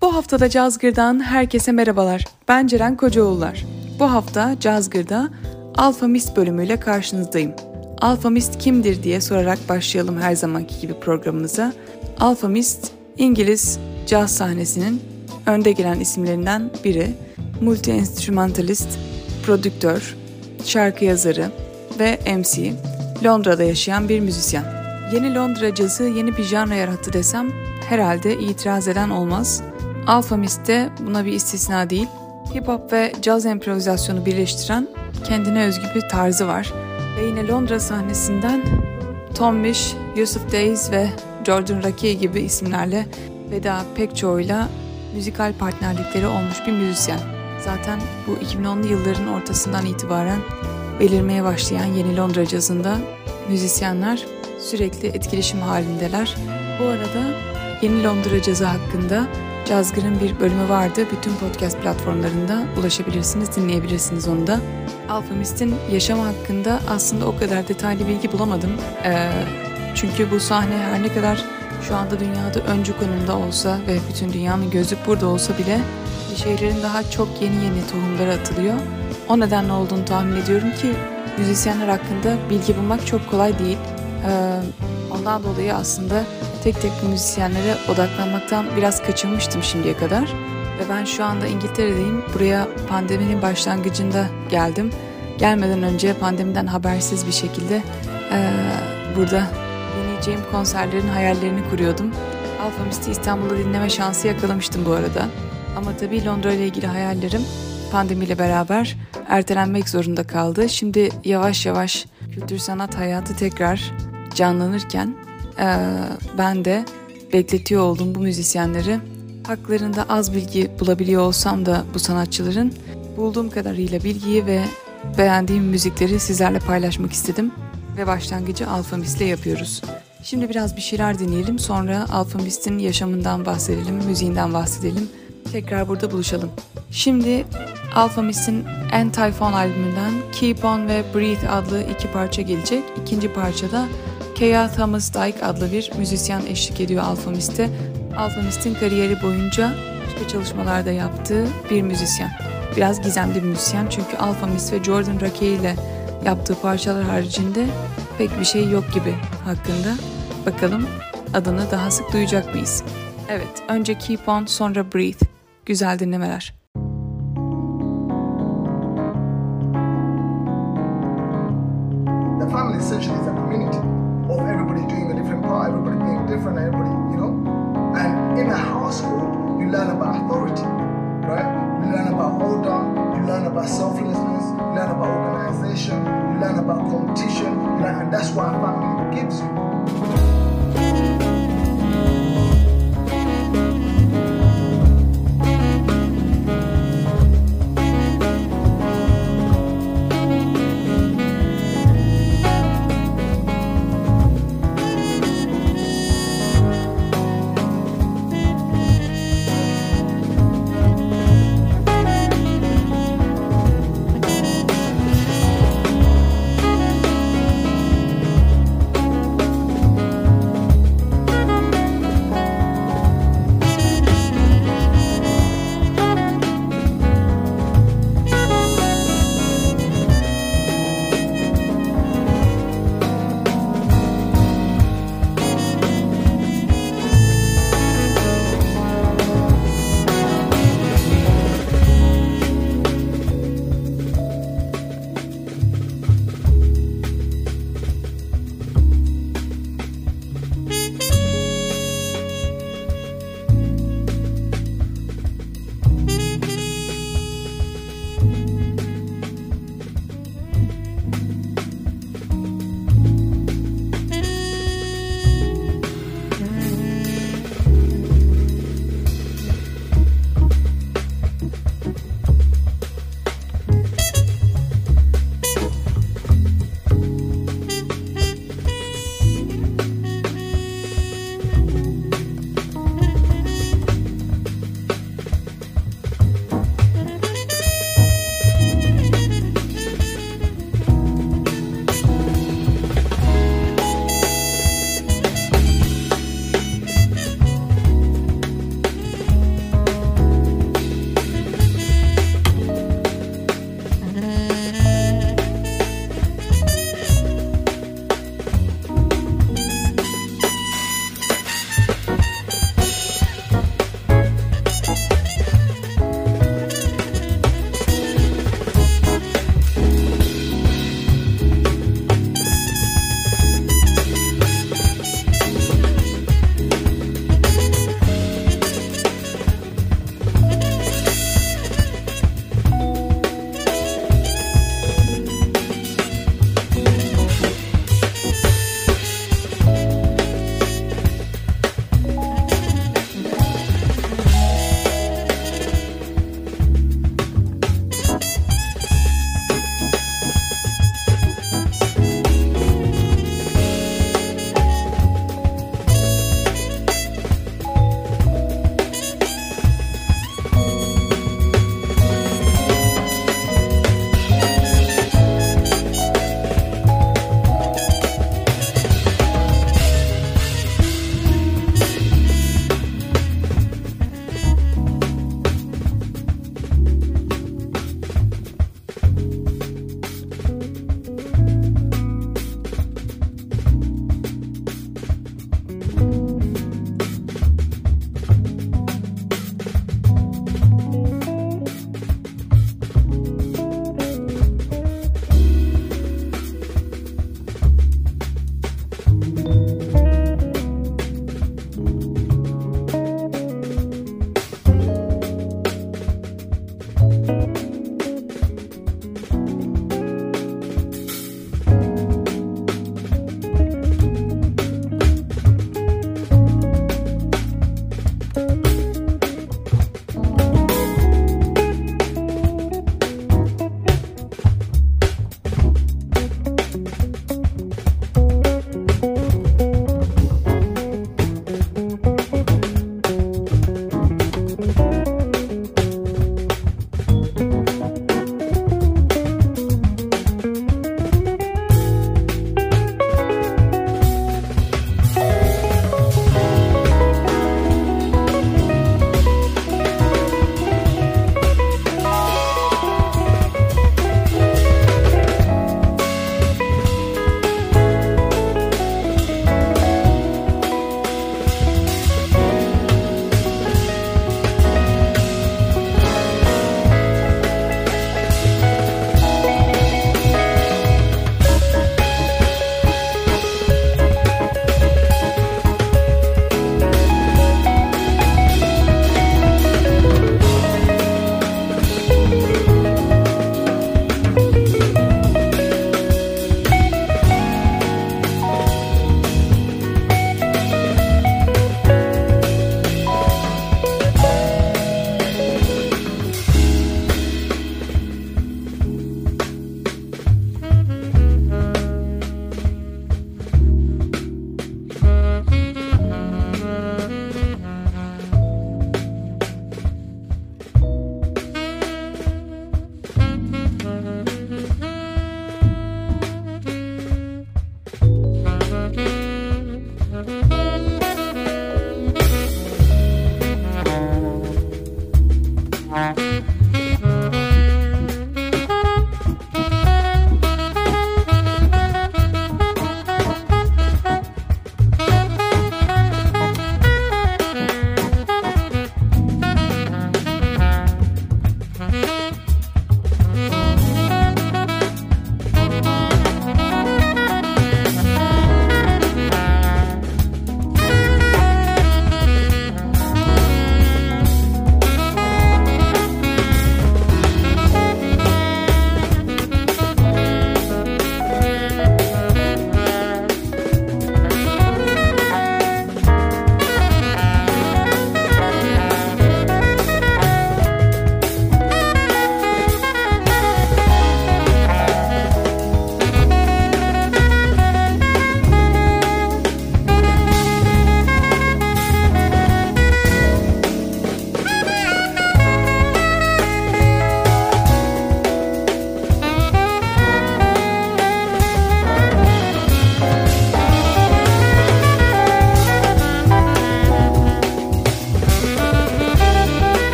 Bu haftada Cazgır'dan herkese merhabalar. Ben Ceren Kocaoğullar. Bu hafta Cazgır'da Alfa Mist bölümüyle karşınızdayım. Alfa Mist kimdir diye sorarak başlayalım her zamanki gibi programımıza. Alfa Mist, İngiliz caz sahnesinin önde gelen isimlerinden biri. Multi-enstrümantalist, prodüktör, şarkı yazarı ve MC. Londra'da yaşayan bir müzisyen. Yeni Londra cazı yeni bir janra yarattı desem herhalde itiraz eden olmaz. Alfa Mist de buna bir istisna değil. Hip hop ve caz improvizasyonu birleştiren kendine özgü bir tarzı var. Ve yine Londra sahnesinden Tom Misch, Yusuf Dayes ve Jordan Rakey gibi isimlerle ve daha pek çoğuyla müzikal partnerlikleri olmuş bir müzisyen. Zaten bu 2010'lu yılların ortasından itibaren belirmeye başlayan yeni Londra cazında müzisyenler sürekli etkileşim halindeler. Bu arada yeni Londra cazı hakkında Cazgır'ın bir bölümü vardı. Bütün podcast platformlarında ulaşabilirsiniz, dinleyebilirsiniz onu da. Alfa Mist'in yaşamı hakkında aslında o kadar detaylı bilgi bulamadım. Çünkü bu sahne her ne kadar şu anda dünyada öncü konumda olsa ve bütün dünyanın gözü burada olsa bile şeylerin daha çok yeni tohumları atılıyor. O nedenle olduğunu tahmin ediyorum ki müzisyenler hakkında bilgi bulmak çok kolay değil. Ondan dolayı aslında tek tek bu müzisyenlere odaklanmaktan biraz kaçınmıştım şimdiye kadar. Ve ben şu anda İngiltere'deyim. Buraya pandeminin başlangıcında geldim. Gelmeden önce pandemiden habersiz bir şekilde burada dinleyeceğim konserlerin hayallerini kuruyordum. Alfa Mist'i İstanbul'da dinleme şansı yakalamıştım bu arada. Ama tabii Londra ile ilgili hayallerim pandemiyle beraber ertelenmek zorunda kaldı. Şimdi yavaş yavaş kültür sanat hayatı tekrar canlanırken ben de bekletiyor olduğum bu müzisyenleri haklarında az bilgi bulabiliyor olsam da bu sanatçıların bulduğum kadarıyla bilgiyi ve beğendiğim müzikleri sizlerle paylaşmak istedim ve başlangıcı Alfa Mist'le yapıyoruz. Şimdi biraz bir şeyler dinleyelim, sonra Alfa Mist'in yaşamından bahsedelim, müziğinden bahsedelim. Tekrar burada buluşalım. Şimdi Alfa Mist'in Antiphon albümünden Keep On ve Breathe adlı iki parça gelecek. İkinci parçada Kea Thomas Dyke adlı bir müzisyen eşlik ediyor Alfa Mist'e. Alfa Mist'in kariyeri boyunca başka çalışmalarda yaptığı bir müzisyen. Biraz gizemli bir müzisyen çünkü Alfa Mist ve Jordan Rakey ile yaptığı parçalar haricinde pek bir şey yok gibi hakkında. Bakalım adını daha sık duyacak mıyız? Evet, önce Keep On, sonra Breathe. Güzel dinlemeler. The family essentially is a community of everybody doing a different part, everybody being different, everybody, you know. And in a household, you learn about authority, right? You learn about order, you learn about selflessness, you learn about organization, you learn about competition, and that's what a family gives you.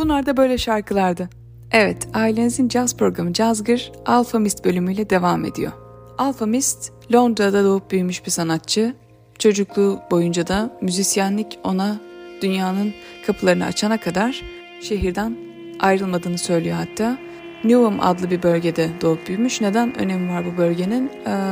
Bunlar da böyle şarkılardı. Evet, ailenizin caz programı Cazgır, Alfa Mist bölümüyle devam ediyor. Alfa Mist, Londra'da doğup büyümüş bir sanatçı. Çocukluğu boyunca da müzisyenlik ona dünyanın kapılarını açana kadar şehirden ayrılmadığını söylüyor hatta. Newham adlı bir bölgede doğup büyümüş. Neden önemi var bu bölgenin?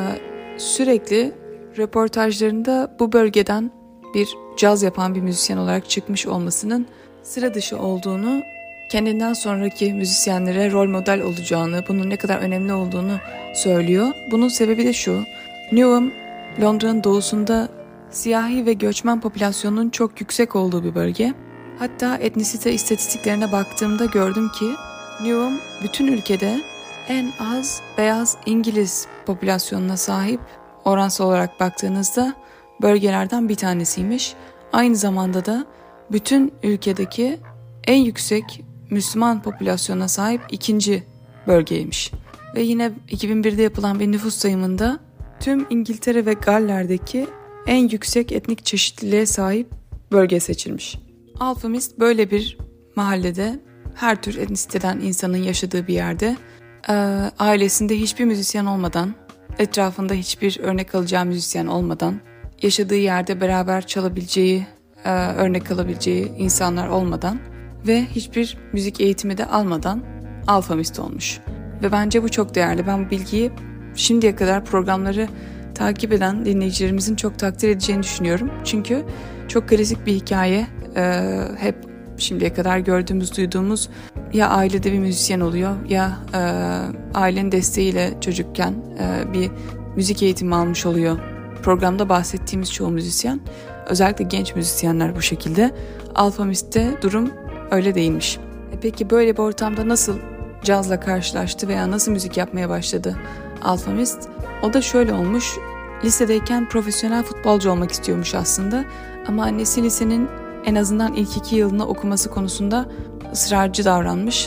Sürekli röportajlarında bu bölgeden bir caz yapan bir müzisyen olarak çıkmış olmasının sıra dışı olduğunu, kendinden sonraki müzisyenlere rol model olacağını, bunun ne kadar önemli olduğunu söylüyor. Bunun sebebi de şu: Newham, Londra'nın doğusunda siyahi ve göçmen popülasyonunun çok yüksek olduğu bir bölge. Hatta etnisite istatistiklerine baktığımda gördüm ki Newham bütün ülkede en az beyaz İngiliz popülasyonuna sahip, oransal olarak baktığınızda bölgelerden bir tanesiymiş. Aynı zamanda da bütün ülkedeki en yüksek Müslüman popülasyona sahip ikinci bölgeymiş. Ve yine 2001'de yapılan bir nüfus sayımında tüm İngiltere ve Galler'deki en yüksek etnik çeşitliliğe sahip bölge seçilmiş. Alfa Mist böyle bir mahallede, her tür etnisiteden insanın yaşadığı bir yerde, ailesinde hiçbir müzisyen olmadan, etrafında hiçbir örnek alacağı müzisyen olmadan, yaşadığı yerde beraber çalabileceği, örnek alabileceği insanlar olmadan ve hiçbir müzik eğitimi de almadan Alfa Mist olmuş. Ve bence bu çok değerli. Ben bu bilgiyi şimdiye kadar programları takip eden dinleyicilerimizin çok takdir edeceğini düşünüyorum. Çünkü çok klasik bir hikaye. Hep şimdiye kadar gördüğümüz, duyduğumuz ya ailede bir müzisyen oluyor ya ailenin desteğiyle çocukken bir müzik eğitimi almış oluyor. Programda bahsettiğimiz çoğu müzisyen, özellikle genç müzisyenler bu şekilde. Alfa Mist'te durum öyle değilmiş. Peki böyle bir ortamda nasıl cazla karşılaştı veya nasıl müzik yapmaya başladı Alfa Mist? O da şöyle olmuş: lisedeyken profesyonel futbolcu olmak istiyormuş aslında. Ama annesi lisenin en azından ilk 2 yılını okuması konusunda ısrarcı davranmış.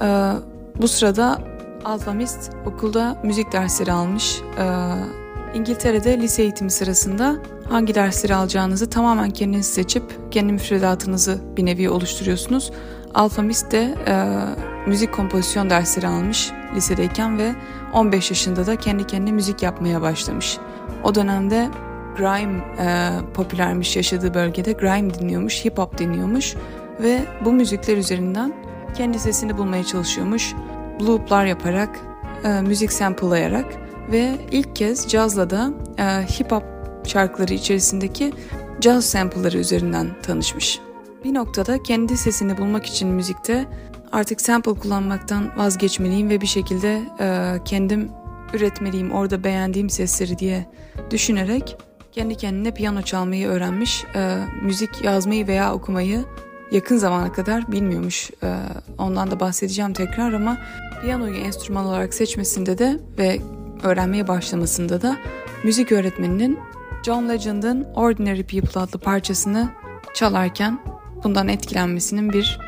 Bu sırada Alfa Mist okulda müzik dersleri almış. İngiltere'de lise eğitimi sırasında hangi dersleri alacağınızı tamamen kendiniz seçip kendi müfredatınızı bir nevi oluşturuyorsunuz. Alfa Mist de müzik kompozisyon dersleri almış lisedeyken ve 15 yaşında da kendi kendine müzik yapmaya başlamış. O dönemde grime popülermiş, yaşadığı bölgede grime dinliyormuş, hip hop dinliyormuş ve bu müzikler üzerinden kendi sesini bulmaya çalışıyormuş. Loop'lar yaparak, müzik sample'layarak ve ilk kez cazla da hip hop şarkıları içerisindeki caz sample'ları üzerinden tanışmış. Bir noktada kendi sesini bulmak için müzikte artık sample kullanmaktan vazgeçmeliyim ve bir şekilde kendim üretmeliyim, orada beğendiğim sesleri diye düşünerek kendi kendine piyano çalmayı öğrenmiş. Müzik yazmayı veya okumayı yakın zamana kadar bilmiyormuş. Ondan da bahsedeceğim tekrar ama piyanoyu enstrüman olarak seçmesinde de ve öğrenmeye başlamasında da müzik öğretmeninin John Legend'ın Ordinary People adlı parçasını çalarken bundan etkilenmesinin bir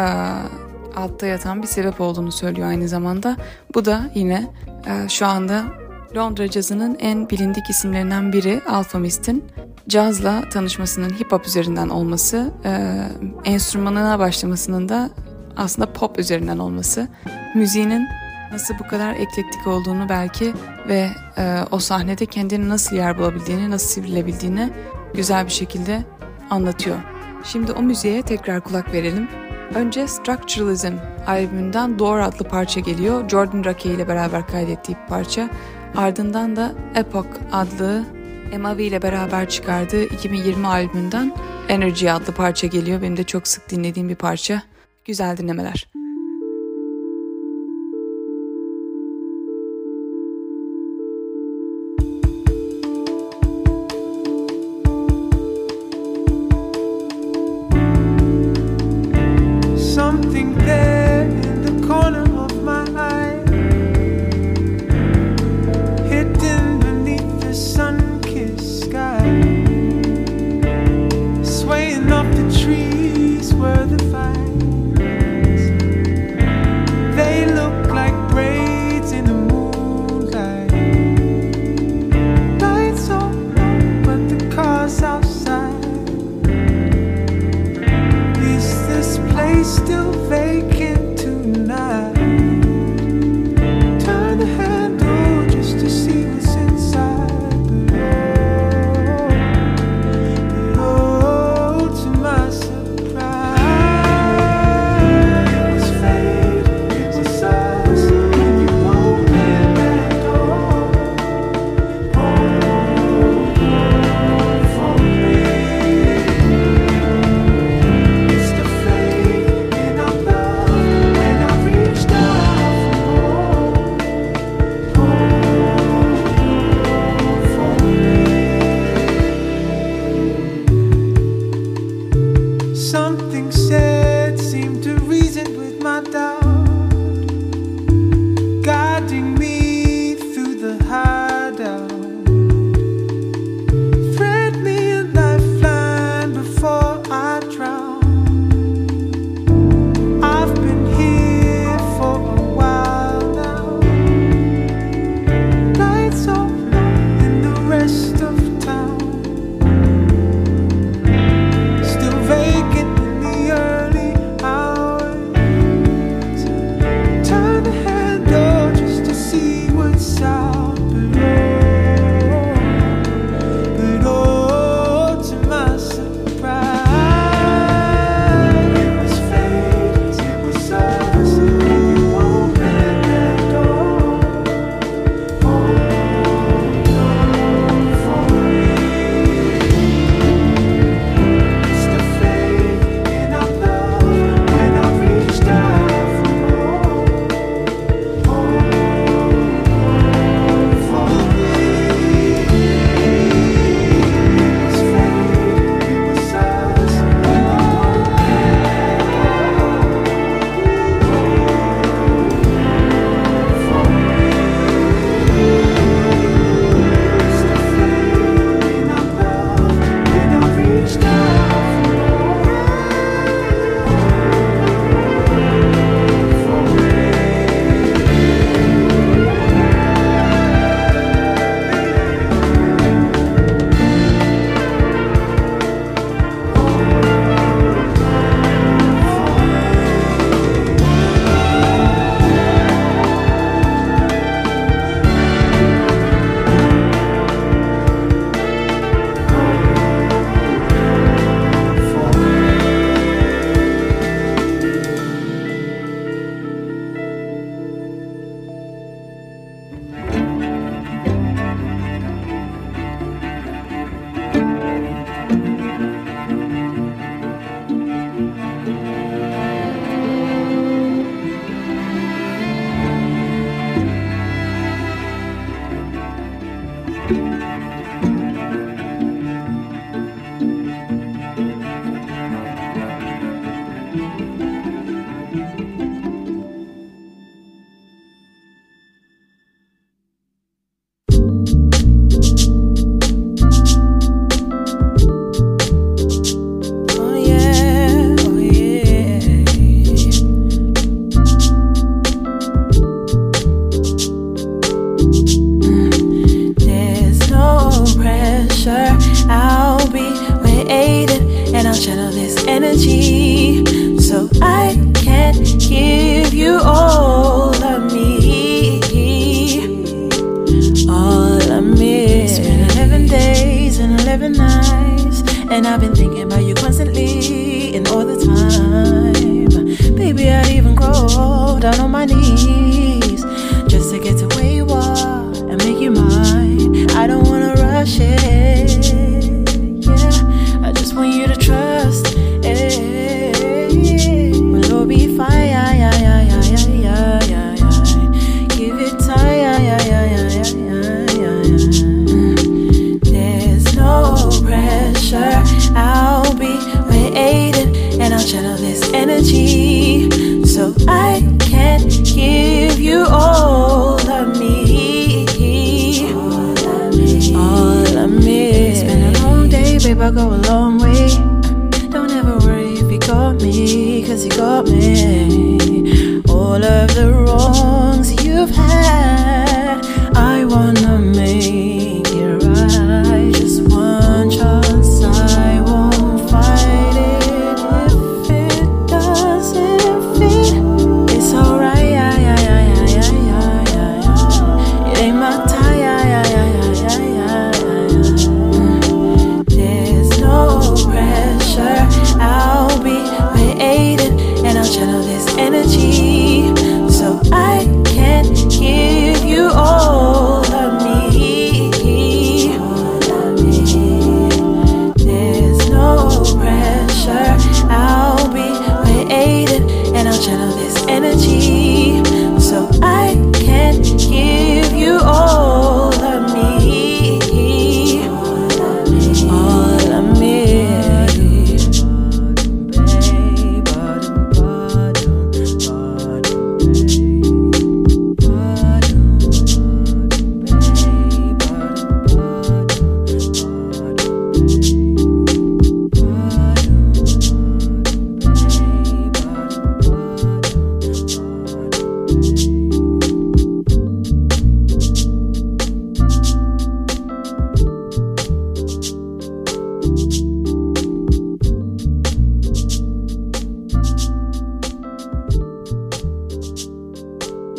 altta yatan bir sebep olduğunu söylüyor aynı zamanda. Bu da yine şu anda Londra cazının en bilindik isimlerinden biri Alfa Mist'in cazla tanışmasının hip hop üzerinden olması, enstrümanına başlamasının da aslında pop üzerinden olması, müziğinin nasıl bu kadar eklektik olduğunu belki ve o sahnede kendine nasıl yer bulabildiğini, nasıl sivrilebildiğini güzel bir şekilde anlatıyor. Şimdi o müziğe tekrar kulak verelim. Önce Structuralism albümünden Door adlı parça geliyor. Jordan Rakey ile beraber kaydettiği bir parça. Ardından da Epoch adlı Emavi ile beraber çıkardığı 2020 albümünden Energy adlı parça geliyor. Benim de çok sık dinlediğim bir parça. Güzel dinlemeler. Something there in the corner of my eye, hidden beneath the sun-kissed sky, swaying off the trees where the vines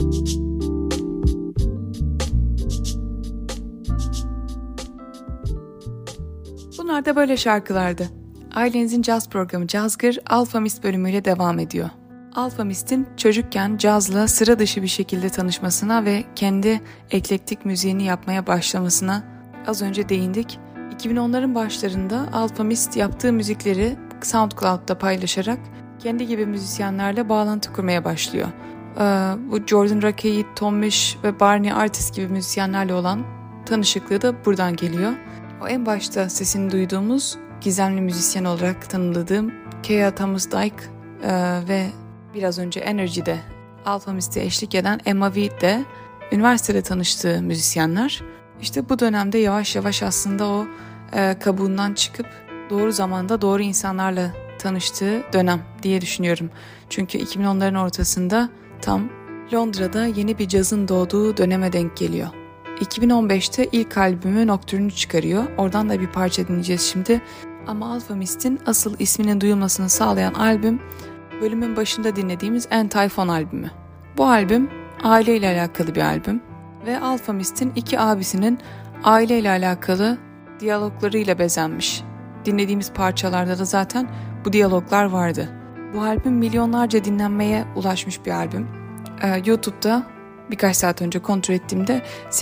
Bunlar da böyle şarkılardı. Ailenizin caz programı Cazgır, Alfa Mist bölümüyle devam ediyor. Alfa Mist'in çocukken cazla sıra dışı bir şekilde tanışmasına ve kendi eklektik müziğini yapmaya başlamasına az önce değindik. 2010'ların başlarında Alfa Mist yaptığı müzikleri SoundCloud'da paylaşarak kendi gibi müzisyenlerle bağlantı kurmaya başlıyor. Bu Jordan Rakey, Tom Misch ve Barney Artist gibi müzisyenlerle olan tanışıklığı da buradan geliyor. O en başta sesini duyduğumuz gizemli müzisyen olarak tanımladığım Kea Thomas Dyke ve biraz önce Energy'de Alfa Mist'e eşlik eden Emma Weed de üniversitede tanıştığı müzisyenler. İşte bu dönemde yavaş yavaş aslında o kabuğundan çıkıp doğru zamanda doğru insanlarla tanıştığı dönem diye düşünüyorum. Çünkü 2010'ların ortasında tam Londra'da yeni bir cazın doğduğu döneme denk geliyor. 2015'te ilk albümü Nocturne'ü çıkarıyor. Oradan da bir parça dinleyeceğiz şimdi. Ama Alfa Mist'in asıl isminin duyulmasını sağlayan albüm bölümün başında dinlediğimiz Anti-Phon albümü. Bu albüm aileyle alakalı bir albüm ve Alfa Mist'in iki abisinin aileyle alakalı diyaloglarıyla bezenmiş. Dinlediğimiz parçalarda da zaten bu diyaloglar vardı. Bu albüm milyonlarca dinlenmeye ulaşmış bir albüm. YouTube'da birkaç saat önce kontrol ettiğimde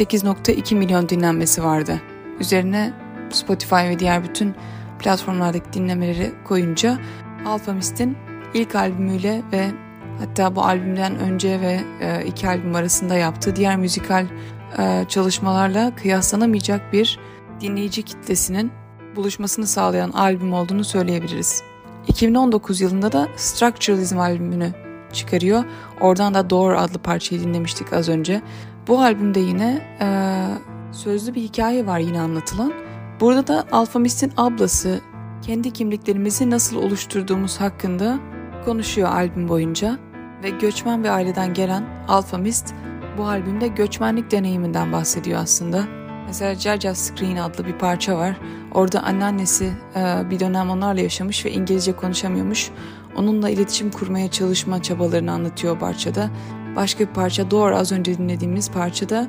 8.2 milyon dinlenmesi vardı. Üzerine Spotify ve diğer bütün platformlardaki dinlemeleri koyunca Alfa Mist'in ilk albümüyle ve hatta bu albümden önce ve iki albüm arasında yaptığı diğer müzikal çalışmalarla kıyaslanamayacak bir dinleyici kitlesinin buluşmasını sağlayan albüm olduğunu söyleyebiliriz. 2019 yılında da Structuralism albümünü çıkarıyor. Oradan da Door adlı parçayı dinlemiştik az önce. Bu albümde yine sözlü bir hikaye var yine anlatılan. Burada da Alfa Mist'in ablası kendi kimliklerimizi nasıl oluşturduğumuz hakkında konuşuyor albüm boyunca. Ve göçmen bir aileden gelen Alfa Mist bu albümde göçmenlik deneyiminden bahsediyor aslında. Mesela Jaja Screen adlı bir parça var. Orada anneannesi bir dönem onlarla yaşamış ve İngilizce konuşamıyormuş. Onunla iletişim kurmaya çalışma çabalarını anlatıyor o parçada. Başka bir parça Door, az önce dinlediğimiz parçada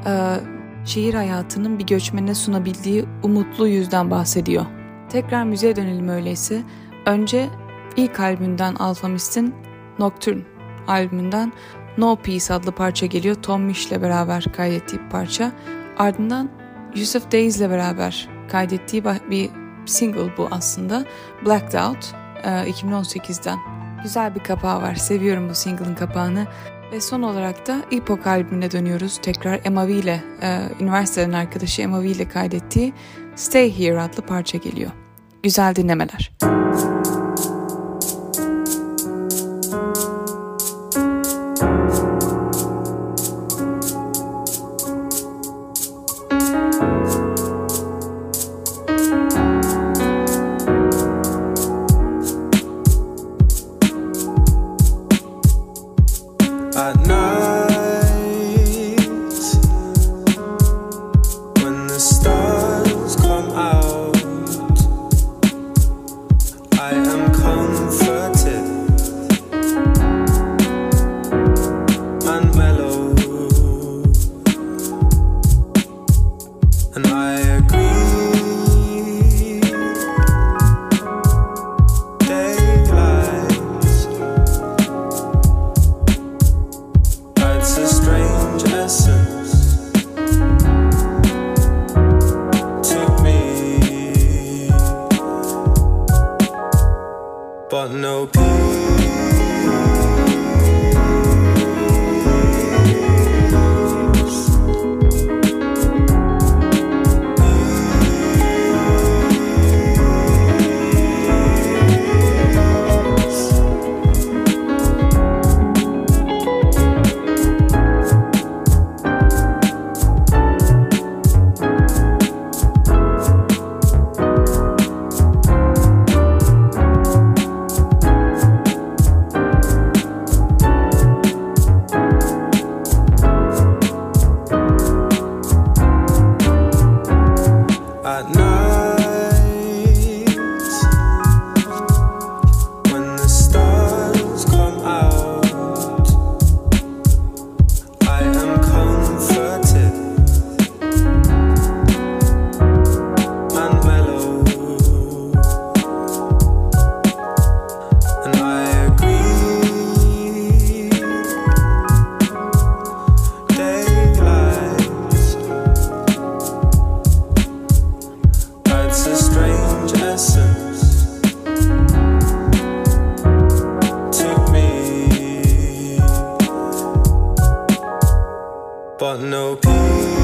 şehir hayatının bir göçmene sunabildiği umutlu yüzden bahsediyor. Tekrar müziğe dönelim öyleyse. Önce ilk albümünden Alfa Mist'in Nocturne albümünden No Peace adlı parça geliyor. Tom Misch ile beraber kaydettiği bir parça. Ardından Yusuf Days ile beraber kaydettiği bir single bu aslında. Blacked Out 2018'den. Güzel bir kapağı var. Seviyorum bu single'ın kapağını. Ve son olarak da Epoch albümüne dönüyoruz. Tekrar Emma V ile, üniversiteden arkadaşı Emma V ile kaydettiği Stay Here adlı parça geliyor. Güzel dinlemeler. but no peace. but no peace.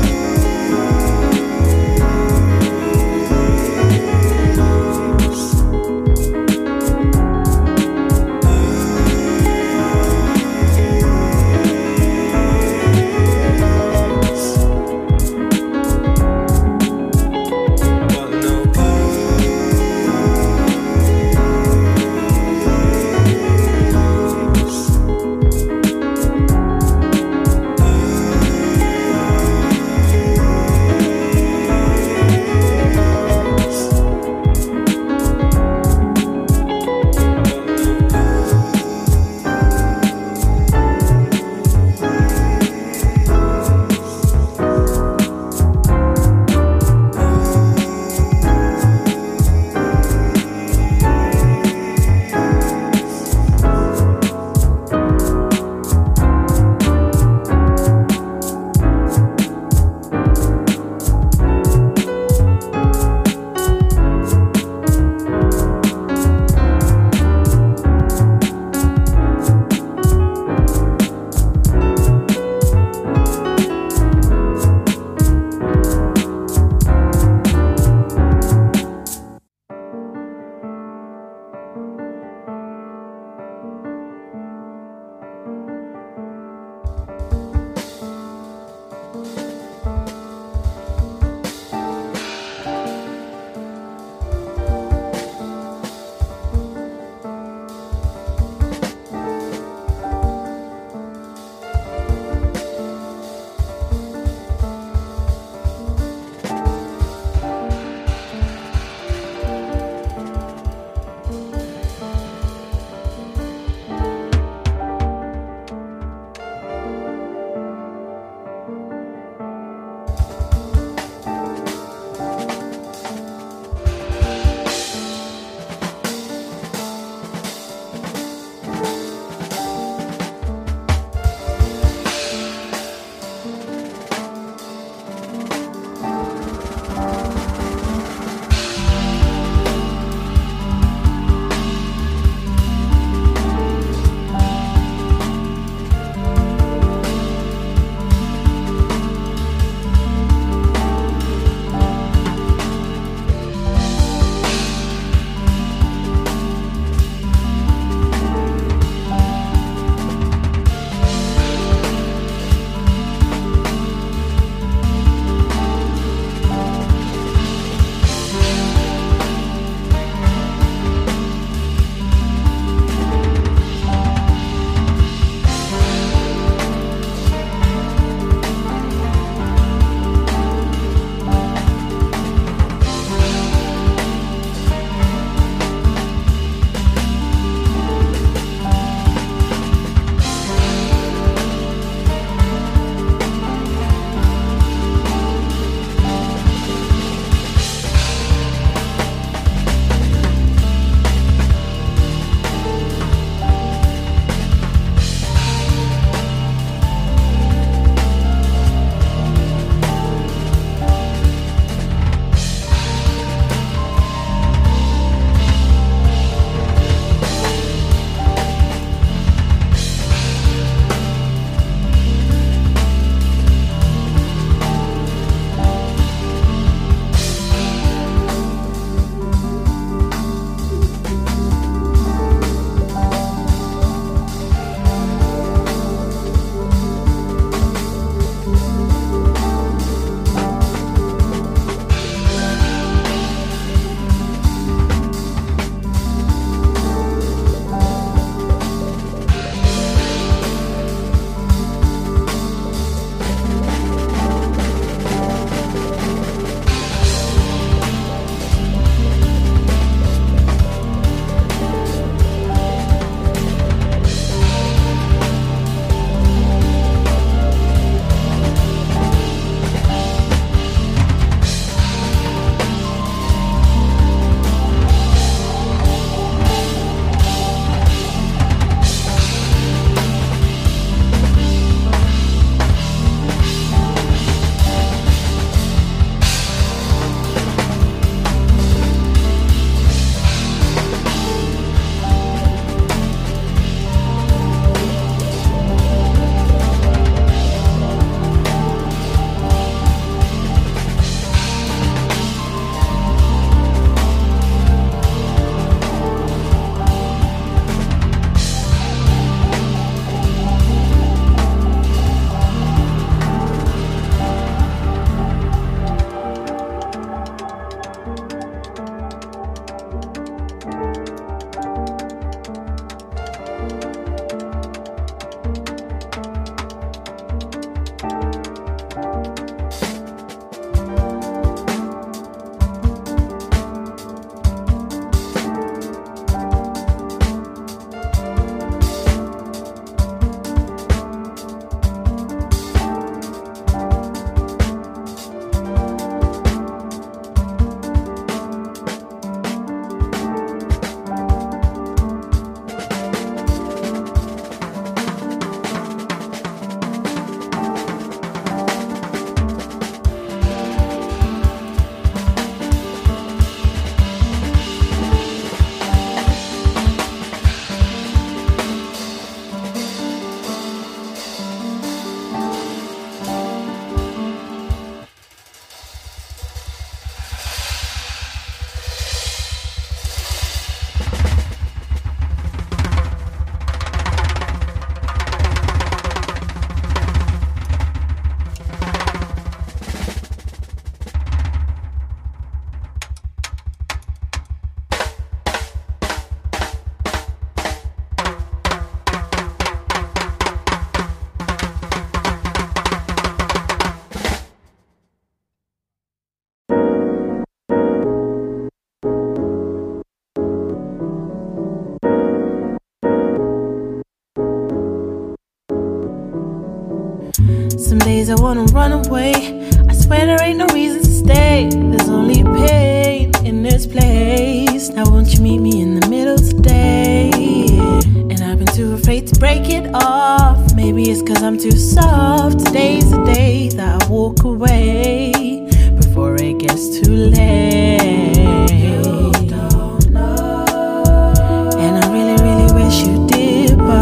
Some days I wanna run away. I swear there ain't no reason to stay. There's only pain in this place. Now won't you meet me in the middle today? And I've been too afraid to break it off. Maybe it's 'cause I'm too soft. Today's the day that I walk away before it gets too late. You don't know. And I really, really wish you did, but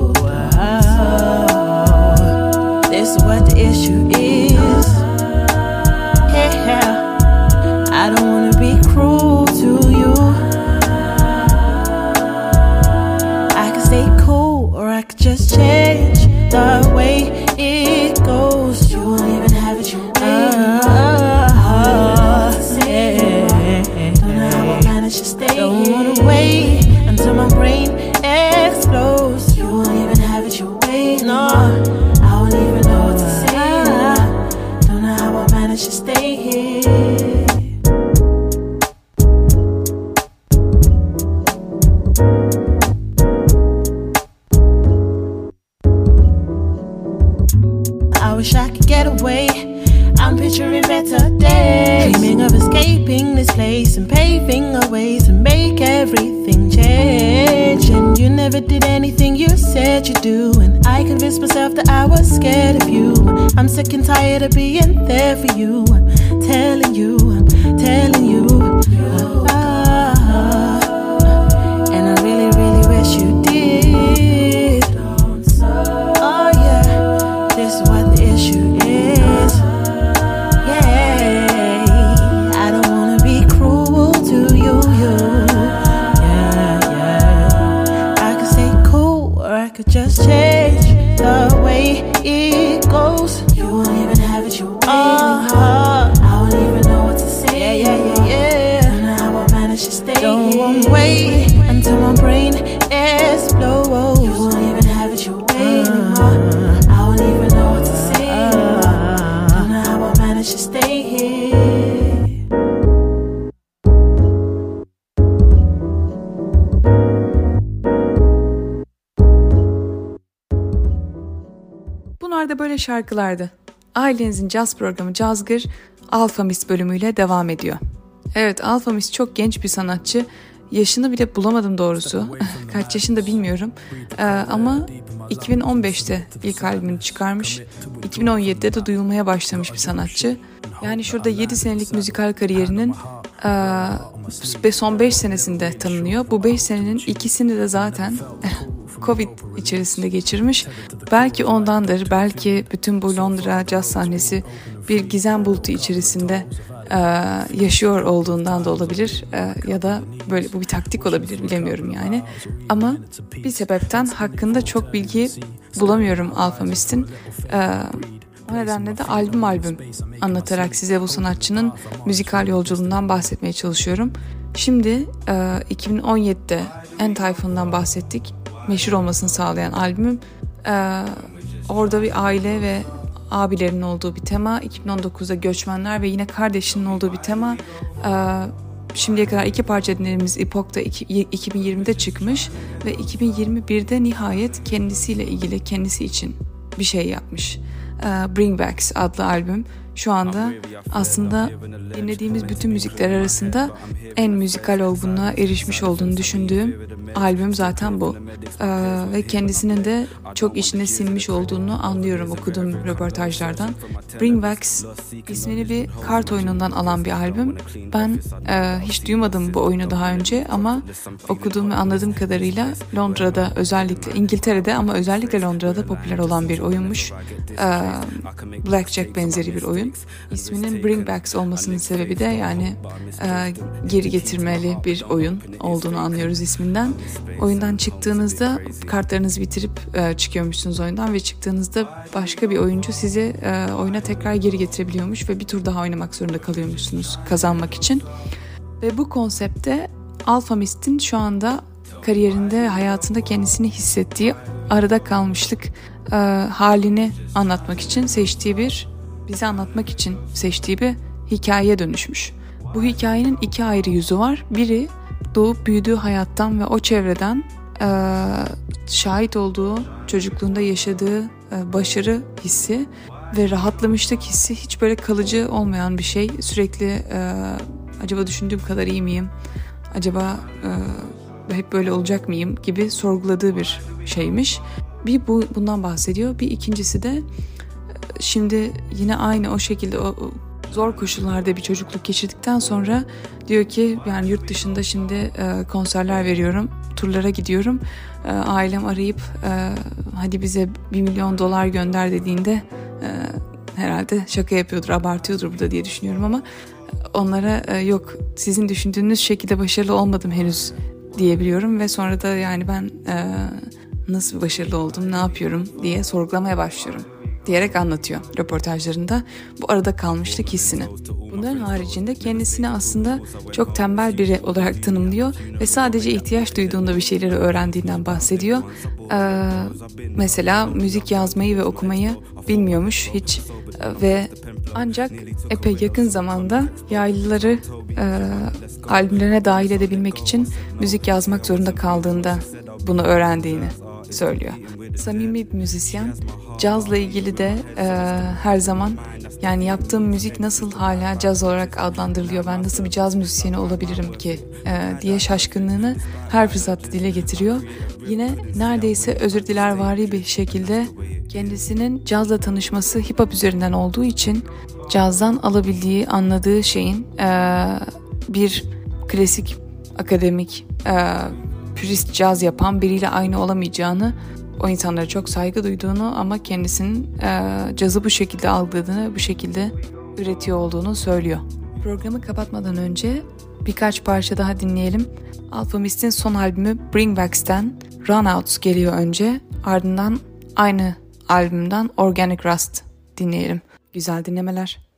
this is what the issue is. Yeah, I don't wanna be cruel to you. I could stay cool, or I could just change the way it goes. You won't even have it your way. Don't know how I managed to stay. Don't wanna wait until my brain explodes. You won't even have it your way. No, I won't even know what to say. Don't know how I managed to stay here. I wish I could get away. I'm picturing better days, dreaming of escaping this place and paving a way to make everything change. And you never did anything you said you'd do, and I convinced myself that I was scared of you. I'm sick and tired of being there for you. I'm telling you, and I really, really wish you did. Oh yeah, this is what the issue is. Yeah, I don't wanna be cruel to you. Yeah. I could stay cool, or I could just change the way it goes. You won't even have it your way. I won't even know what to say. Yeah. Don't know how I managed to stay. Don't wait until my brain explodes. You won't even have it your way anymore. I won't even know what to say. Don't know how I managed to stay here. Bunlar da böyle şarkılardı. Ailenizin caz programı Cazgır Alfa Mist bölümüyle devam ediyor. Evet, Alfa Mist çok genç bir sanatçı. Yaşını bile bulamadım doğrusu. Kaç yaşında bilmiyorum. Ama 2015'te ilk albümünü çıkarmış. 2017'de de duyulmaya başlamış bir sanatçı. Yani şurada 7 senelik müzikal kariyerinin son 5 senesinde tanınıyor. Bu 5 senenin ikisini de zaten Covid içerisinde geçirmiş. Belki ondandır, belki bütün bu Londra caz sahnesi bir gizem bulutu içerisinde yaşıyor olduğundan da olabilir. Ya da böyle bu bir taktik olabilir, bilemiyorum yani. Ama bir sebepten hakkında çok bilgi bulamıyorum Alfa Mist'in. O nedenle de albüm anlatarak size bu sanatçının müzikal yolculuğundan bahsetmeye çalışıyorum. Şimdi 2017'de N-Typhoon'dan bahsettik. Meşhur olmasını sağlayan albüm. Orada bir aile ve abilerinin olduğu bir tema. 2019'da göçmenler ve yine kardeşinin olduğu bir tema. Şimdiye kadar 2 parça dinlediğimiz Epoch'ta 2020'de çıkmış ve 2021'de nihayet kendisiyle ilgili, kendisi için bir şey yapmış. Bring Backs adlı albüm. Şu anda aslında dinlediğimiz bütün müzikler arasında en müzikal olgunluğa erişmiş olduğunu düşündüğüm albüm zaten bu. Ve kendisinin de çok içine sinmiş olduğunu anlıyorum okuduğum röportajlardan. Bring Backs ismini bir kart oyunundan alan bir albüm. Ben hiç duymadım bu oyunu daha önce ama okuduğum ve anladığım kadarıyla Londra'da, özellikle İngiltere'de ama özellikle Londra'da popüler olan bir oyunmuş. Blackjack benzeri bir oyun. İsminin Bring Backs olmasının sebebi de yani geri getirmeli bir oyun olduğunu anlıyoruz isminden. Oyundan çıktığınızda kartlarınızı bitirip çıkıyormuşsunuz oyundan ve çıktığınızda başka bir oyuncu sizi oyuna tekrar geri getirebiliyormuş ve bir tur daha oynamak zorunda kalıyormuşsunuz kazanmak için. Ve bu konsepte Alfa Mist'in şu anda kariyerinde, hayatında kendisini hissettiği arada kalmışlık halini anlatmak için bize anlatmak için seçtiği bir hikayeye dönüşmüş. Bu hikayenin 2 ayrı yüzü var. Biri doğup büyüdüğü hayattan ve o çevreden şahit olduğu, çocukluğunda yaşadığı başarı hissi ve rahatlamışlık hissi hiç böyle kalıcı olmayan bir şey. Sürekli acaba düşündüğüm kadar iyi miyim? Acaba hep böyle olacak mıyım gibi sorguladığı bir şeymiş. Bir bundan bahsediyor. Bir ikincisi de şimdi yine aynı o şekilde o zor koşullarda bir çocukluk geçirdikten sonra diyor ki yani yurt dışında şimdi konserler veriyorum, turlara gidiyorum. Ailem arayıp hadi bize $1 milyon gönder dediğinde herhalde şaka yapıyordur, abartıyordur burada diye düşünüyorum ama onlara yok sizin düşündüğünüz şekilde başarılı olmadım henüz diyebiliyorum ve sonra da yani ben nasıl başarılı oldum, ne yapıyorum diye sorgulamaya başlıyorum diyerek anlatıyor röportajlarında bu arada kalmışlık hissini. Bunların haricinde kendisini aslında çok tembel biri olarak tanımlıyor ve sadece ihtiyaç duyduğunda bir şeyleri öğrendiğinden bahsediyor. Mesela müzik yazmayı ve okumayı bilmiyormuş hiç ve ancak epey yakın zamanda yaylıları albümlerine dahil edebilmek için müzik yazmak zorunda kaldığında bunu öğrendiğini söylüyor. Samimi bir müzisyen, cazla ilgili de her zaman yani yaptığım müzik nasıl hala caz olarak adlandırılıyor, ben nasıl bir caz müzisyeni olabilirim ki diye şaşkınlığını her fırsatta dile getiriyor. Yine neredeyse özür dilervari bir şekilde kendisinin cazla tanışması hip hop üzerinden olduğu için cazdan alabildiği, anladığı şeyin bir klasik, akademik, pürist caz yapan biriyle aynı olamayacağını, o insanlara çok saygı duyduğunu ama kendisinin cazı bu şekilde algıladığını, bu şekilde üretiyor olduğunu söylüyor. Programı kapatmadan önce birkaç parça daha dinleyelim. Alfa Mist'in son albümü Bring Backs'ten Run Out geliyor önce. Ardından aynı albümden Organic Rust dinleyelim. Güzel dinlemeler.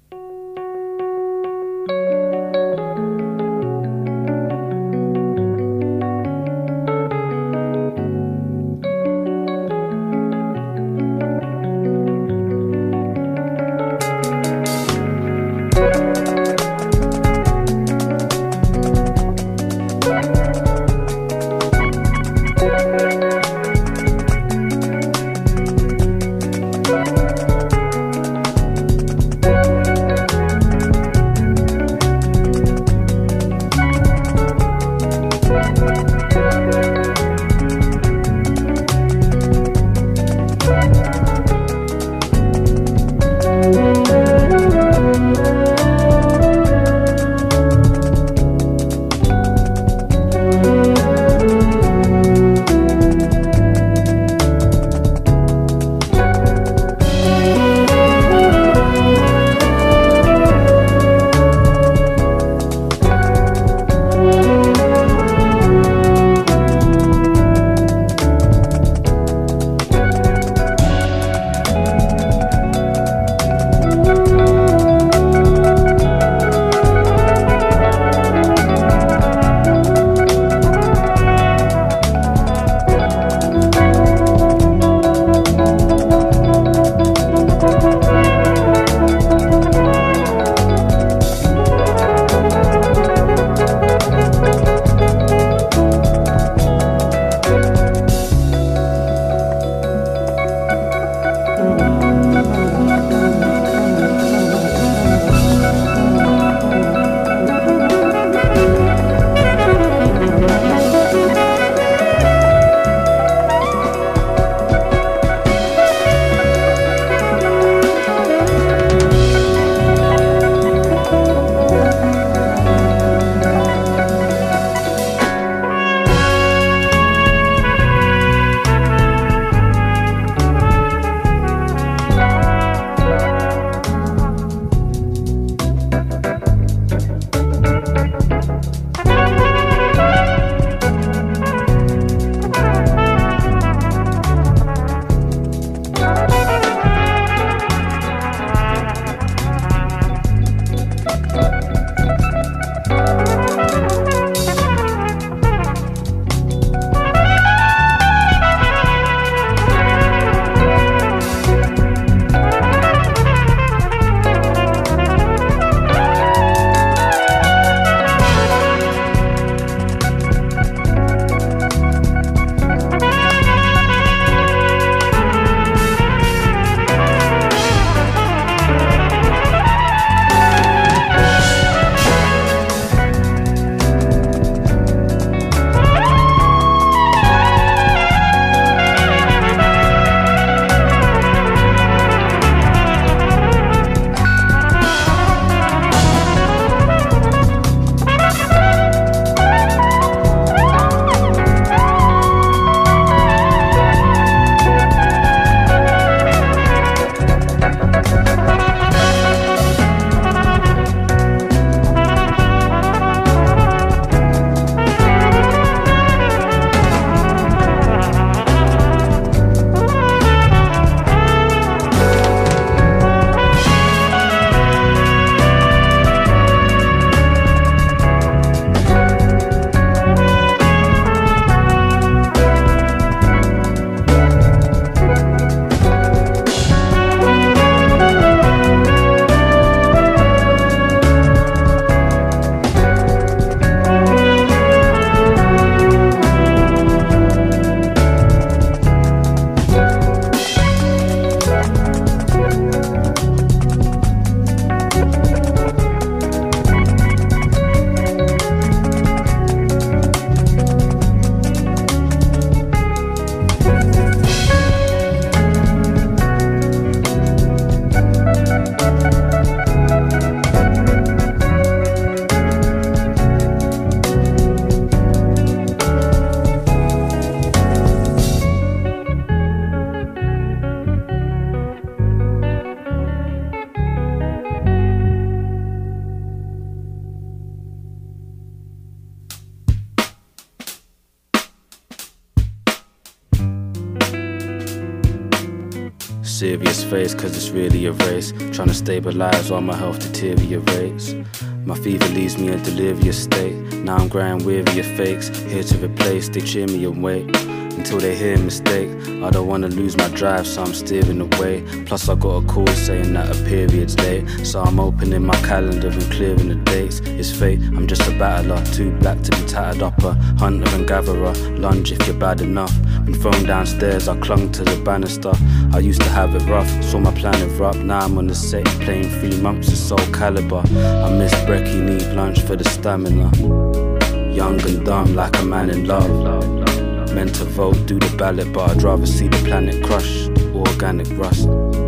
phase, cause it's really a race. Trying to stabilize while my health deteriorates. My fever leaves me in delirious state. Now I'm growing weary of fakes. Here to replace, they cheer me and wait until they hear a mistake. I don't wanna lose my drive, so I'm steering away. Plus I got a call saying that a period's late, so I'm opening my calendar and clearing the dates. It's fate, I'm just a battler, too black to be tattered up. A hunter and gatherer, lunge if you're bad enough. Been thrown downstairs, I clung to the banister. I used to have it rough, saw my plan erupt. Now I'm on the set playing 3 months of Soul Calibur. I miss brekkie, need lunch for the stamina. Young and dumb like a man in love. Meant to vote, do the ballot, but I'd rather see the planet crush. Organic rust.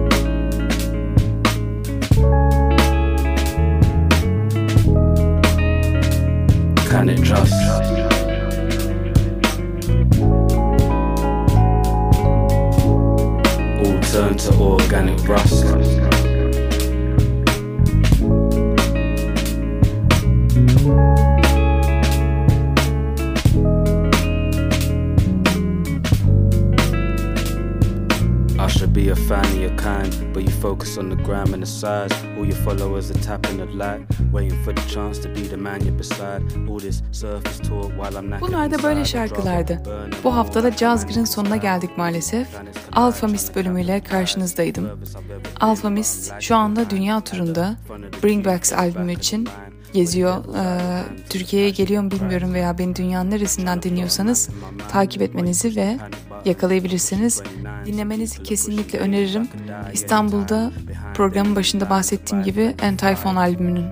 Can it trust? All turn to organic rust. Be a fan of your kind, but you focus on the gram and the size. All your followers are tapping the light, waiting for the chance to be the man you're beside. All this surface talk while I'm knackered. Bunlar da böyle şarkılardı. Bu haftada Cazgır'ın sonuna geldik maalesef. Alfa Mist bölümüyle karşınızdaydım. Alfa Mist şu anda dünya turunda. Bring Back albümü için geziyor. Türkiye'ye geliyor mu bilmiyorum veya beni dünyanın neresinden dinliyorsanız takip etmenizi ve yakalayabilirsiniz. Dinlemenizi kesinlikle öneririm. İstanbul'da programın başında bahsettiğim gibi Antiphon albümünün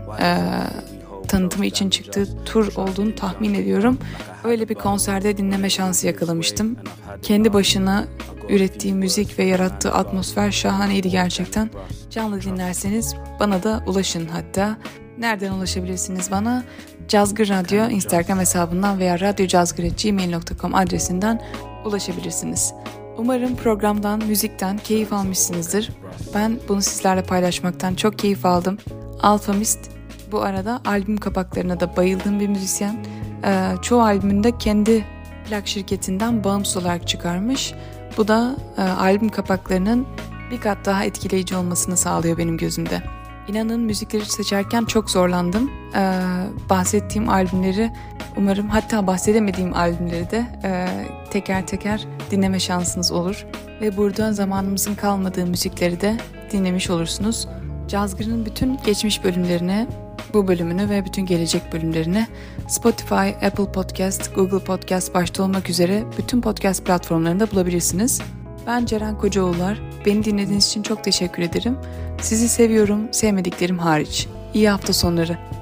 tanıtımı için çıktığı tur olduğunu tahmin ediyorum. Öyle bir konserde dinleme şansı yakalamıştım. Kendi başına ürettiği müzik ve yarattığı atmosfer şahaneydi gerçekten. Canlı dinlerseniz bana da ulaşın hatta. Nereden ulaşabilirsiniz bana? Cazgır Radyo Instagram hesabından veya radyocazgır@gmail.com adresinden ulaşabilirsiniz. Umarım programdan, müzikten keyif almışsınızdır. Ben bunu sizlerle paylaşmaktan çok keyif aldım. Alfa Mist bu arada albüm kapaklarına da bayıldığım bir müzisyen. Çoğu albümünde kendi plak şirketinden bağımsız olarak çıkarmış. Bu da albüm kapaklarının bir kat daha etkileyici olmasını sağlıyor benim gözümde. İnanın müzikleri seçerken çok zorlandım. Bahsettiğim albümleri umarım, hatta bahsedemediğim albümleri de teker teker dinleme şansınız olur. Ve burada zamanımızın kalmadığı müzikleri de dinlemiş olursunuz. Cazgır'ın bütün geçmiş bölümlerine, bu bölümünü ve bütün gelecek bölümlerini Spotify, Apple Podcast, Google Podcast başta olmak üzere bütün podcast platformlarında bulabilirsiniz. Ben Ceren Kocaoğullar. Beni dinlediğiniz için çok teşekkür ederim. Sizi seviyorum, sevmediklerim hariç. İyi hafta sonları.